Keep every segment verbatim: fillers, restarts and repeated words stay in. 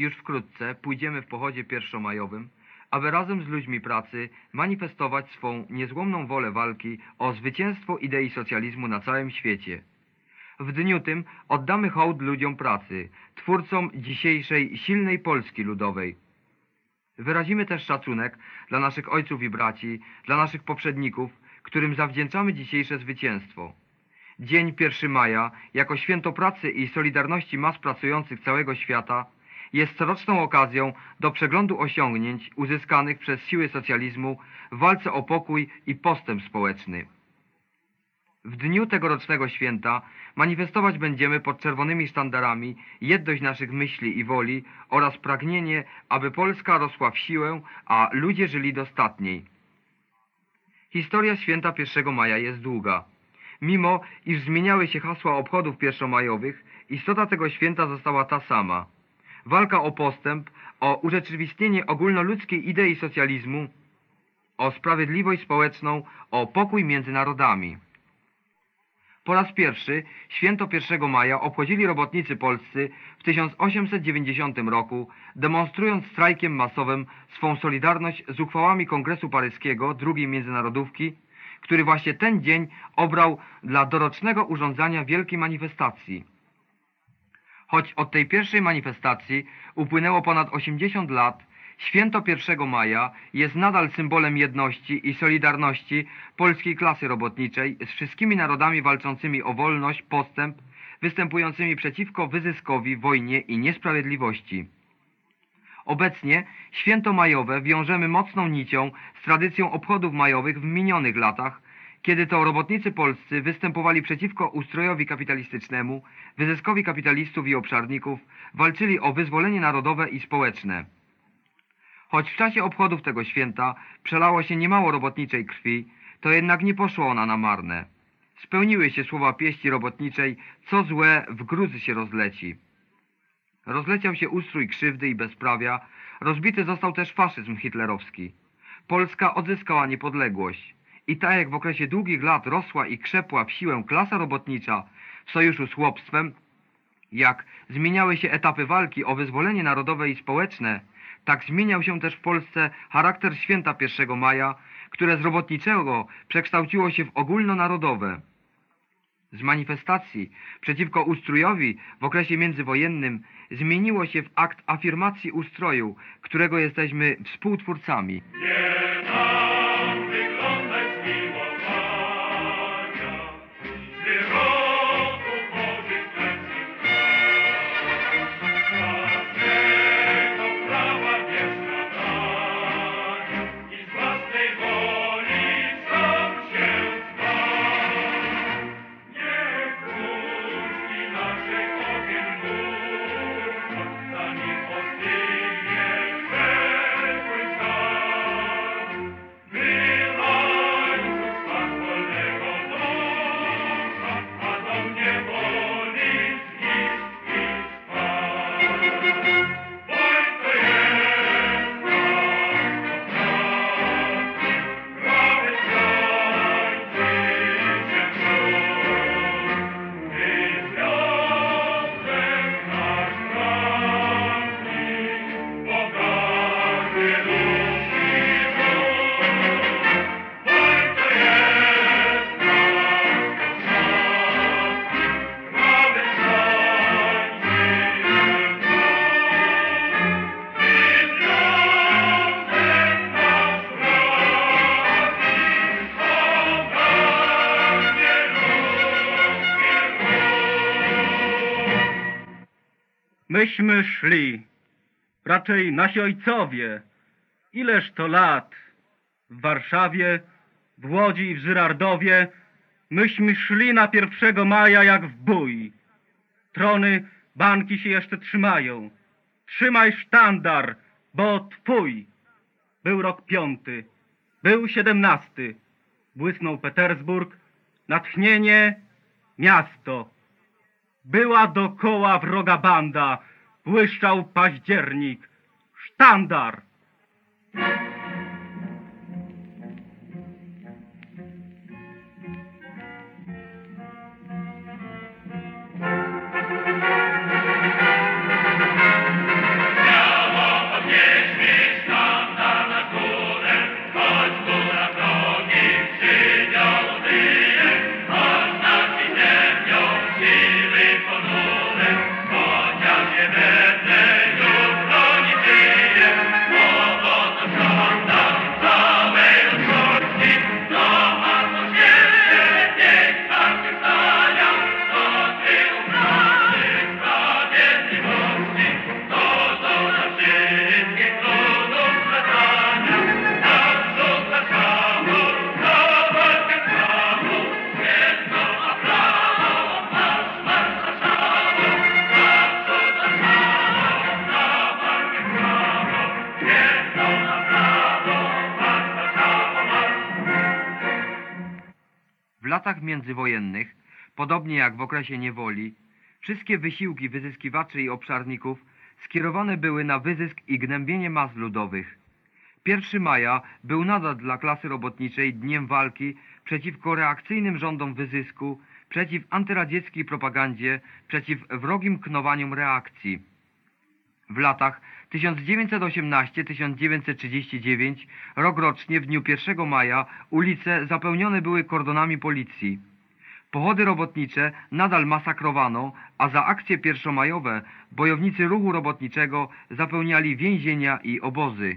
już wkrótce pójdziemy w pochodzie pierwszomajowym, aby razem z ludźmi pracy manifestować swą niezłomną wolę walki o zwycięstwo idei socjalizmu na całym świecie. W dniu tym oddamy hołd ludziom pracy, twórcom dzisiejszej silnej Polski Ludowej. Wyrazimy też szacunek dla naszych ojców i braci, dla naszych poprzedników, którym zawdzięczamy dzisiejsze zwycięstwo. Dzień pierwszego maja, jako święto pracy i solidarności mas pracujących całego świata, jest coroczną okazją do przeglądu osiągnięć uzyskanych przez siły socjalizmu w walce o pokój i postęp społeczny. W dniu tegorocznego święta manifestować będziemy pod czerwonymi sztandarami jedność naszych myśli i woli oraz pragnienie, aby Polska rosła w siłę, a ludzie żyli dostatniej. Historia święta pierwszego maja jest długa. Mimo, iż zmieniały się hasła obchodów pierwszomajowych, istota tego święta została ta sama. Walka o postęp, o urzeczywistnienie ogólnoludzkiej idei socjalizmu, o sprawiedliwość społeczną, o pokój między narodami. Po raz pierwszy święto pierwszego maja obchodzili robotnicy polscy w tysiąc osiemset dziewięćdziesiątym roku, demonstrując strajkiem masowym swą solidarność z uchwałami Kongresu Paryskiego drugiej Międzynarodówki, który właśnie ten dzień obrał dla dorocznego urządzania wielkiej manifestacji. Choć od tej pierwszej manifestacji upłynęło ponad osiemdziesiąt lat, święto pierwszego maja jest nadal symbolem jedności i solidarności polskiej klasy robotniczej z wszystkimi narodami walczącymi o wolność, postęp, występującymi przeciwko wyzyskowi, wojnie i niesprawiedliwości. Obecnie święto majowe wiążemy mocną nicią z tradycją obchodów majowych w minionych latach, kiedy to robotnicy polscy występowali przeciwko ustrojowi kapitalistycznemu, wyzyskowi kapitalistów i obszarników, walczyli o wyzwolenie narodowe i społeczne. Choć w czasie obchodów tego święta przelało się niemało robotniczej krwi, to jednak nie poszło ona na marne. Spełniły się słowa pieści robotniczej, co złe w gruzy się rozleci. Rozleciał się ustrój krzywdy i bezprawia, rozbity został też faszyzm hitlerowski. Polska odzyskała niepodległość. I tak jak w okresie długich lat rosła i krzepła w siłę klasa robotnicza w sojuszu z chłopstwem, jak zmieniały się etapy walki o wyzwolenie narodowe i społeczne, tak zmieniał się też w Polsce charakter święta pierwszego maja, które z robotniczego przekształciło się w ogólnonarodowe. Z manifestacji przeciwko ustrojowi w okresie międzywojennym zmieniło się w akt afirmacji ustroju, którego jesteśmy współtwórcami. Myśmy szli, raczej nasi ojcowie, ileż to lat, w Warszawie, w Łodzi i w Żyrardowie, myśmy szli na pierwszego maja jak w bój. Trony, banki się jeszcze trzymają. Trzymaj sztandar, bo twój. Był rok piąty, był siedemnasty. Błysnął Petersburg, natchnienie, miasto. Była dokoła wroga banda, błyszczał październik, sztandar. Yeah. latach międzywojennych, podobnie jak w okresie niewoli, wszystkie wysiłki wyzyskiwaczy i obszarników skierowane były na wyzysk i gnębienie mas ludowych. pierwszego maja był nadal dla klasy robotniczej dniem walki przeciwko reakcyjnym rządom wyzysku, przeciw antyradzieckiej propagandzie, przeciw wrogim knowaniom reakcji. W latach tysiąc dziewięćset osiemnasty do tysiąc dziewięćset trzydziestego dziewiątego rokrocznie w dniu pierwszego maja ulice zapełnione były kordonami policji. Pochody robotnicze nadal masakrowano, a za akcje pierwszomajowe bojownicy ruchu robotniczego zapełniali więzienia i obozy.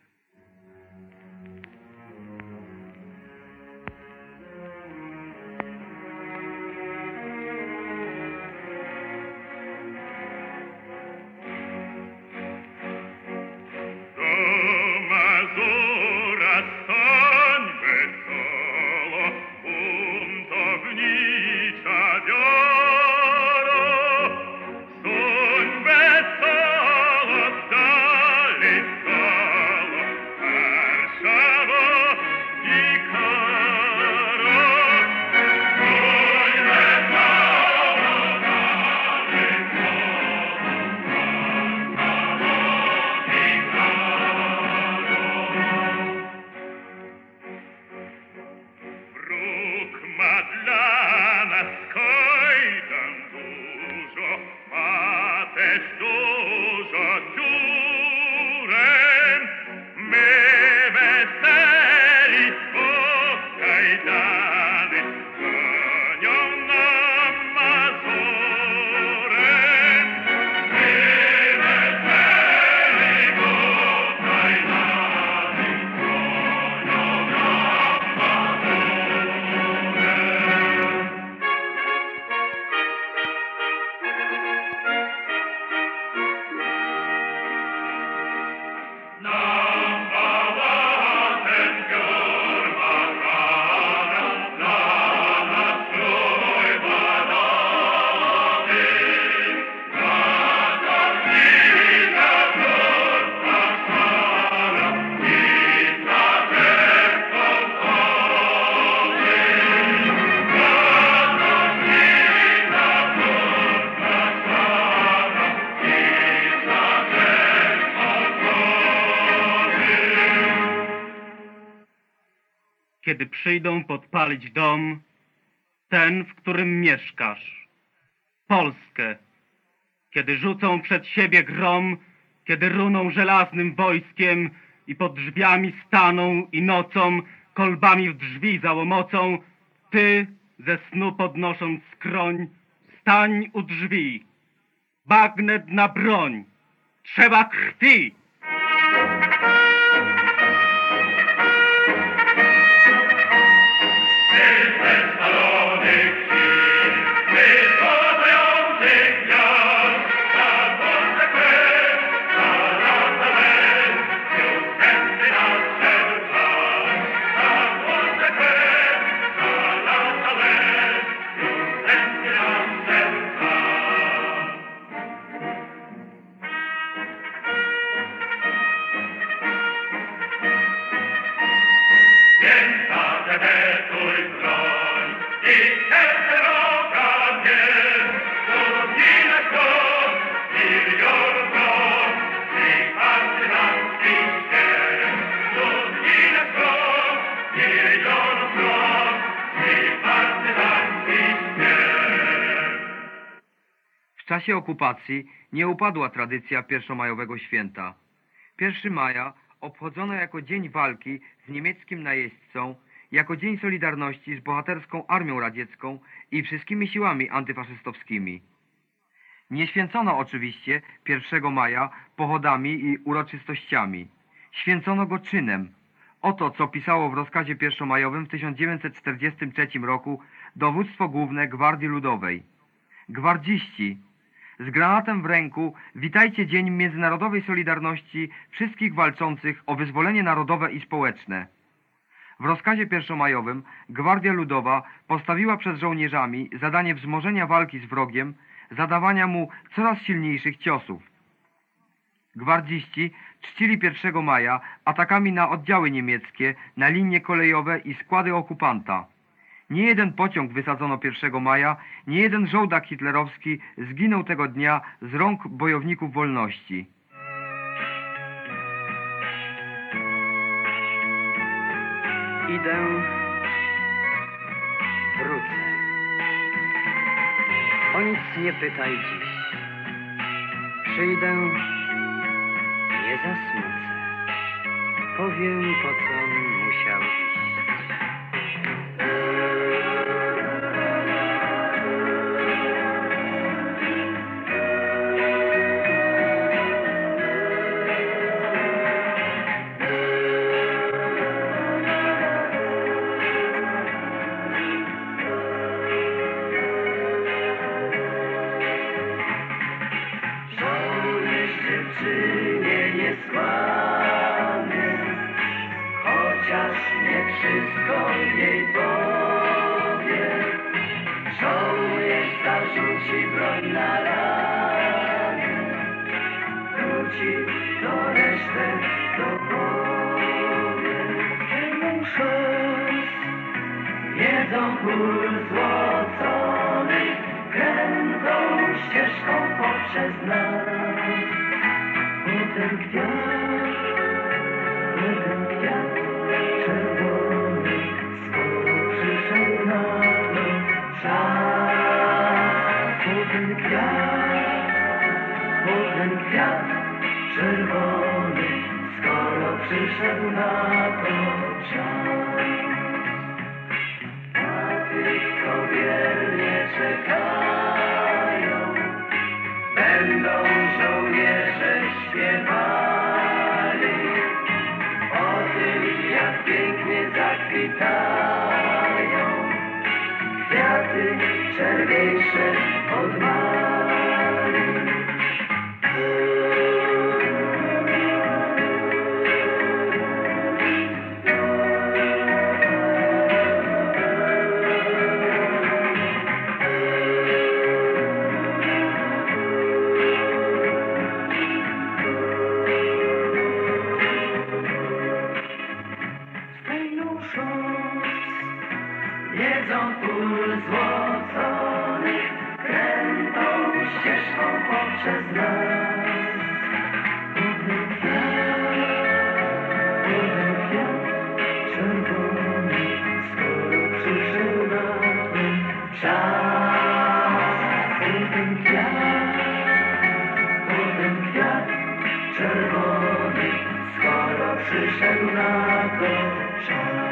Kiedy przyjdą podpalić dom, ten, w którym mieszkasz, Polskę, kiedy rzucą przed siebie grom, kiedy runą żelaznym wojskiem i pod drzwiami staną i nocą kolbami w drzwi załomocą, ty, ze snu podnosząc skroń, stań u drzwi, bagnet na broń, trzeba krwi! W czasie okupacji nie upadła tradycja pierwszomajowego święta. pierwszego maja obchodzono jako dzień walki z niemieckim najeźdźcą, jako dzień solidarności z bohaterską armią radziecką i wszystkimi siłami antyfaszystowskimi. Nie święcono oczywiście pierwszego maja pochodami i uroczystościami. Święcono go czynem. Oto, co pisało w rozkazie pierwszomajowym w tysiąc dziewięćset czterdziestym trzecim roku Dowództwo Główne Gwardii Ludowej. Gwardziści, z granatem w ręku witajcie Dzień Międzynarodowej Solidarności wszystkich walczących o wyzwolenie narodowe i społeczne. W rozkazie pierwszomajowym Gwardia Ludowa postawiła przed żołnierzami zadanie wzmożenia walki z wrogiem, zadawania mu coraz silniejszych ciosów. Gwardziści czcili pierwszego maja atakami na oddziały niemieckie, na linie kolejowe i składy okupanta. Nie jeden pociąg wysadzono pierwszego maja, nie jeden żołdak hitlerowski zginął tego dnia z rąk bojowników wolności. Idę, wrócę. O nic nie pytaj dziś. Przyjdę, nie zasmucę. Powiem, po co musiał iść. Dziewczynie niesławny, chociaż nie wszystko jej powie. Żołnierz zarzuci broń na ramię, wróci do resztę dopowie. Ten szos wiedzą ból złocony, krętą ścieżką poprzez nas. Ten kwiat, ten kwiat czerwony, skoro przyszedł na to czas. O ten kwiat, o ten kwiat czerwony, skoro przyszedł na to czas. A tych, co wiernie czekają, będą żołnierze śpiewali o tym, jak pięknie zakwitają kwiaty czerwiejsze od mali. Jedzą pól złocony, krętą ścieżką poprzez nas. Potem kwiat, potem kwiat czerwony, skoro przyszedł na to czas. Potem kwiat, potem kwiat czerwony, skoro przyszedł na to czas.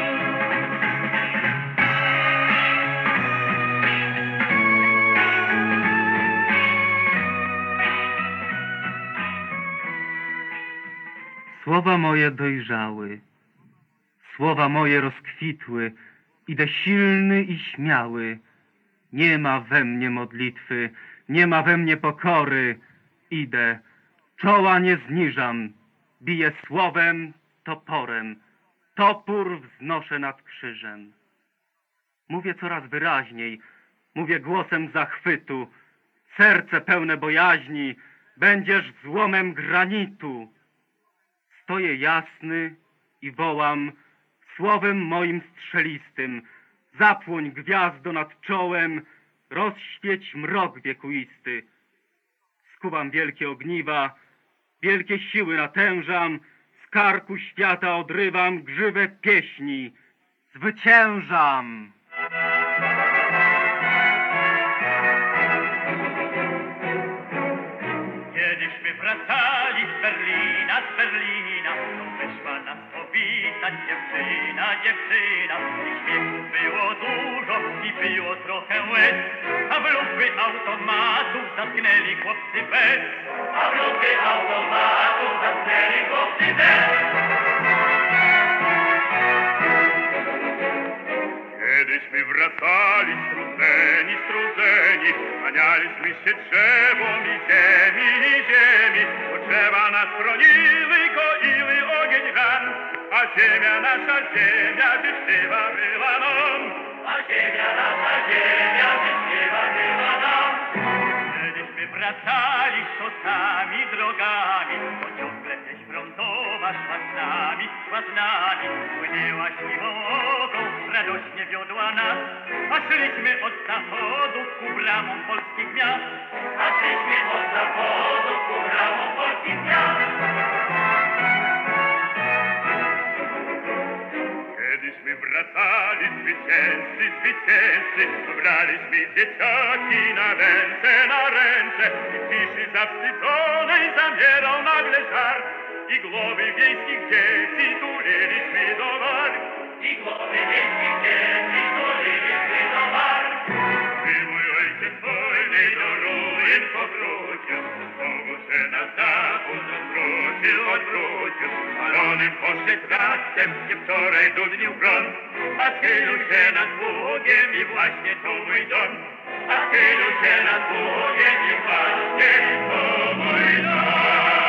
Słowa moje dojrzały, słowa moje rozkwitły, idę silny i śmiały. Nie ma we mnie modlitwy, nie ma we mnie pokory. Idę, czoła nie zniżam, biję słowem, toporem. Topór wznoszę nad krzyżem. Mówię coraz wyraźniej, mówię głosem zachwytu. Serce pełne bojaźni, będziesz złomem granitu. Stoję jasny i wołam słowem moim strzelistym. Zapłoń gwiazdo nad czołem, rozświeć mrok wiekuisty. Skuwam wielkie ogniwa, wielkie siły natężam, z karku świata odrywam grzywę pieśni. Zwyciężam! Kiedyśmy wracali z Berlina, z Berlina, to wyszła nas powitać dziewczyna, dziewczyna. I śmiechu było dużo i było trochę łez, a w lupy automatów zatknęli chłopcy bez. A w lupy automatów zatknęli chłopcy bez. Kiedyśmy wracali strudzeni, strudzeni, kłanialiśmy się drzewom i ziemi, i ziemi. Bo drzewa nas chroniły, koiły ogień ran, a ziemia, nasza ziemia, życzliwa była nam. A ziemia, nasza ziemia, życzliwa była nam. Kiedyśmy wracali szosami, drogami, bo ciągle pieśń frontowa szła z nami, szła z nami. Płynęła siwą wodą, radośnie wiodła nas, a szliśmy od zachodu ku bramom polskich miast. A szliśmy od zachodu ku bramom polskich miast. Kiedyśmy wracali zwycięzcy, zwycięzcy, braliśmy dzieciaki na ręce, na ręce i w ciszy zawstydzonej zamierał nagle żar i głowy wiejskich dzieci tuliliśmy do war. I głowy wiejskich dzieci tuliliśmy do war. Gdy mój ojciec wojny do ruin powrócił, znowu się na zachód odwrócił, odwrócił. Spalonym poszedł rastem, gdzie wczoraj dudnił prąd. A schylił się nad Bugiem i właśnie to mój dom. A schylił się nad Bugiem i właśnie to mój dom.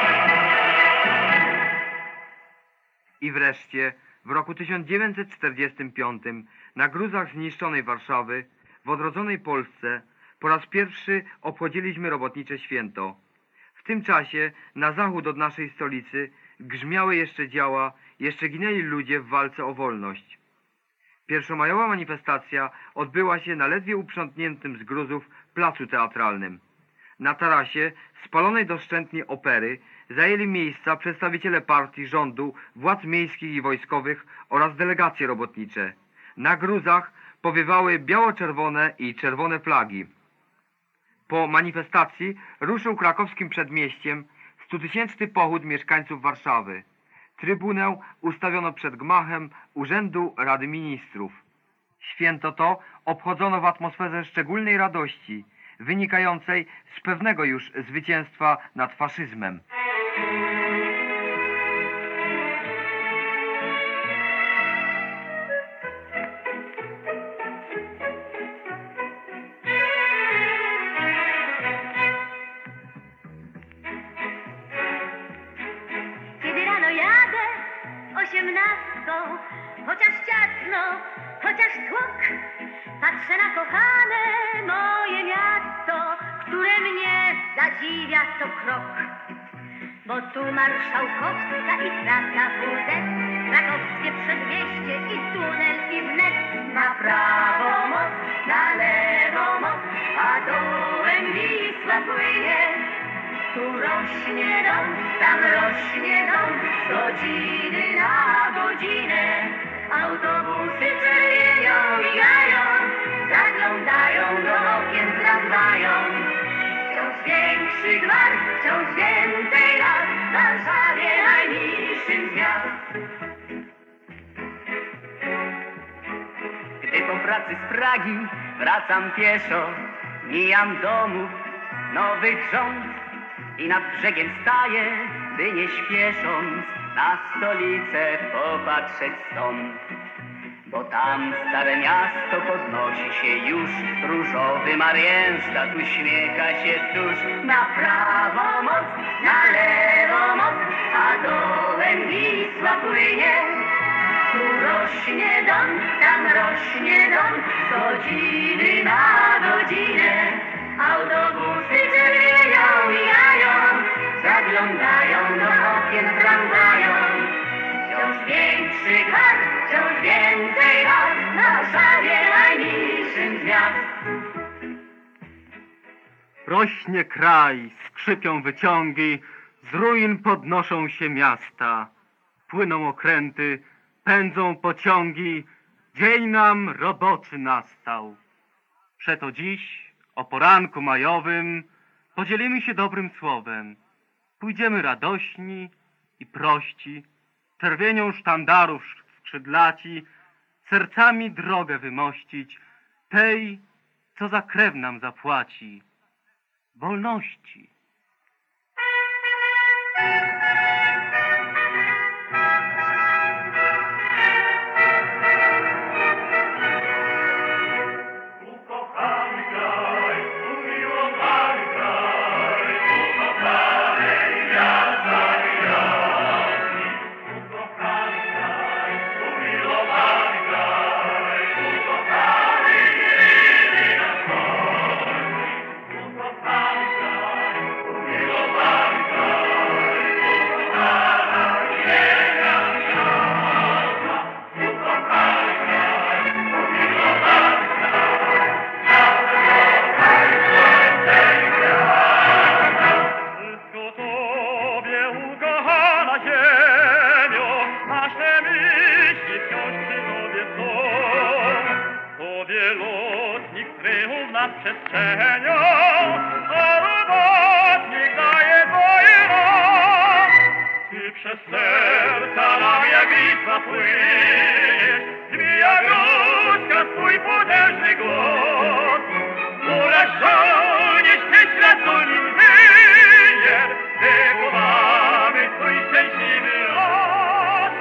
I wreszcie w roku tysiąc dziewięćset czterdziestym piątym na gruzach zniszczonej Warszawy w odrodzonej Polsce po raz pierwszy obchodziliśmy robotnicze święto. W tym czasie na zachód od naszej stolicy grzmiały jeszcze działa, jeszcze ginęli ludzie w walce o wolność. Pierwszomajowa manifestacja odbyła się na ledwie uprzątniętym z gruzów placu teatralnym. Na tarasie spalonej doszczętnie opery zajęli miejsca przedstawiciele partii, rządu, władz miejskich i wojskowych oraz delegacje robotnicze. Na gruzach powiewały biało-czerwone i czerwone flagi. Po manifestacji ruszył krakowskim przedmieściem stutysięczny pochód mieszkańców Warszawy. Trybunę ustawiono przed gmachem Urzędu Rady Ministrów. Święto to obchodzono w atmosferze szczególnej radości, wynikającej z pewnego już zwycięstwa nad faszyzmem. Kiedy rano jadę osiemnastką, chociaż ciasno, chociaż tłok, patrzę na kochane moje miasto, które mnie zadziwia co krok. Bo tu Marszałkowska i trasa W Z, krakowskie przedmieście i tunel i wnet. Na prawo most, na lewo most, a dołem Wisła płynie. Tu rośnie dom, tam rośnie dom, z godziny na godzinę. Autobusy czerwienią, migają, zaglądają do okien tramwają. Wciąż większy gwar, wciąż więcej lat, w Warszawie najniższym z miast. Gdy po pracy z Pragi wracam pieszo, mijam domów nowych rząd i nad brzegiem staję, by nie śpiesząc na stolicę popatrzeć stąd. Bo tam stare miasto podnosi się już, różowy Marienstadt uśmiecha się tuż. Na prawo most, na lewo most, a dołem Wisła płynie. Tu rośnie dom, tam rośnie dom, z godziny na godzinę. Autobusy czerwienią, mijają, zaglądają do okien tramwają. Wciąż większy gwar, wciąż więcej lat, w Warszawie najniższym z miast. Rośnie kraj, skrzypią wyciągi, z ruin podnoszą się miasta. Płyną okręty, pędzą pociągi, dzień nam roboczy nastał. Przeto dziś, o poranku majowym, podzielimy się dobrym słowem. Pójdziemy radośni i prości, czerwienią sztandarów skrzydlaci, sercami drogę wymościć, tej, co za krew nam zapłaci, wolności. Ukochany kraj, umiłowany kraj, ukochany gwiazda gwiazd. Ukochany kraj, umiłowany kraj, ukochany jedyny nasz Polski. Ukochany kraj, umiłowany kraj, kieszenią, a robotnik daje twoje rąk. Ty przez serca nam jak bitwa płyniesz, zmija gruźka swój potężny głos. Ulasz żołnierz, ty stracony inżynier, wychowamy twój szczęśliwy los.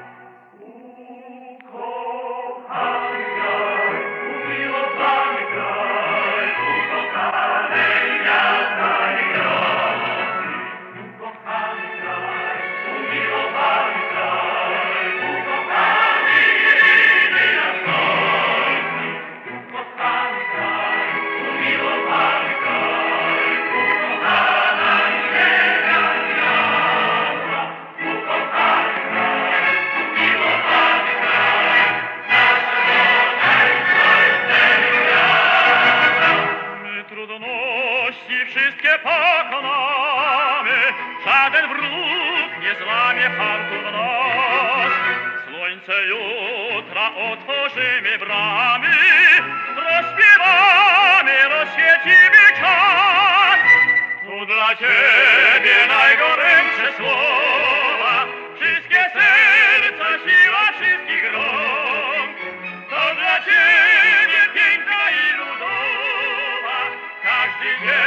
Ukochany kraj, umiłowany kraj, ukochany jasny kraj. Ukochany kraj, umiłowany kraj, ukochany jedyny nasz ojciec. Ukochany kraj, umiłowany kraj, ukochana ziemia jasna. Ukochany kraj, umiłowany kraj, nasze rodzeństwo My trudności wszystkie pokonamy, żaden wróg nie złamie hartu w nos. Słońce jutra otworzymy bramy, rozśpiewamy, rozświecimy czas. Tu dla Ciebie najgorętsze słowa, wszystkie serca, siła wszystkich rąk. To dla Ciebie piękna i ludowa, każdy dzień